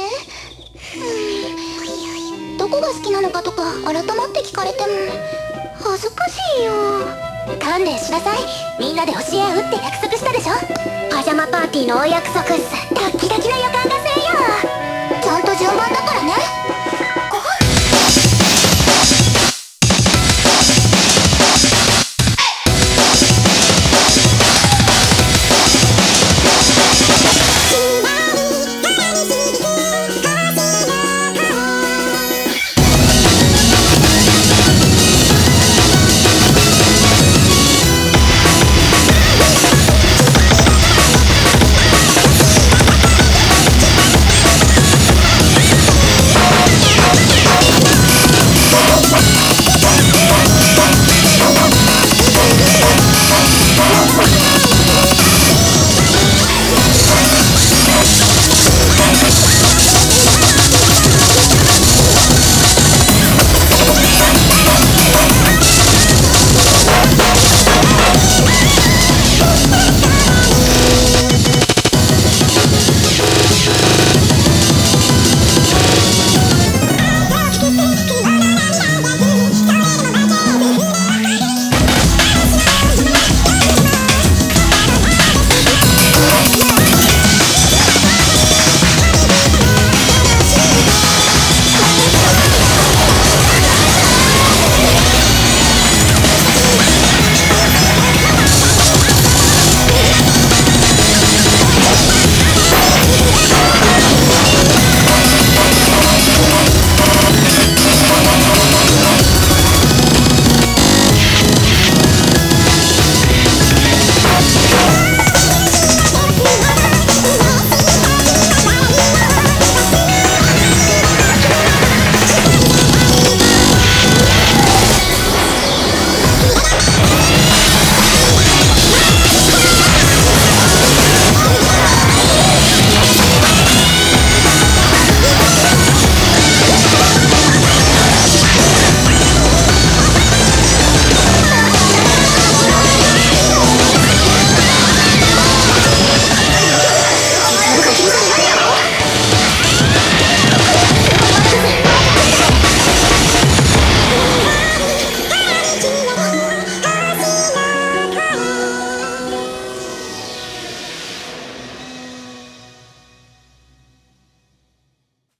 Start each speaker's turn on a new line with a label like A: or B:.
A: ね。どこが好きなのかとか改まって聞かれても恥ずかしいよ。勘弁しなさい。みんなで教え合うって約束したでしょ。パジャマパーティーのお約束っす。ドッキドキの予感が